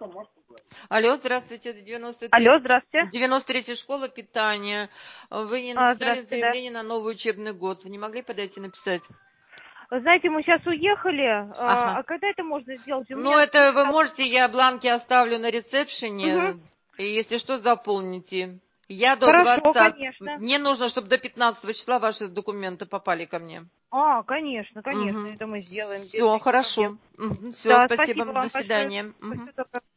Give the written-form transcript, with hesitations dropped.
Алло, здравствуйте, это 93, Алло, здравствуйте. 93-я школа питания. Вы не написали Здравствуйте, да. заявление на новый учебный год. Вы не могли подойти написать? Вы знаете, мы сейчас уехали, Ага. а когда это можно сделать? У Ну, меня это вы можете, я бланки оставлю на ресепшене, Мгм. и если что, заполните. Я до Хорошо, 20... конечно. Мне нужно, чтобы до 15 числа ваши документы попали ко мне. Конечно, конечно, Угу. это мы сделаем без Все, всяких проблем. хорошо. Все, Да, спасибо, спасибо до вам большое. свидания. Мгм. Всего доброго.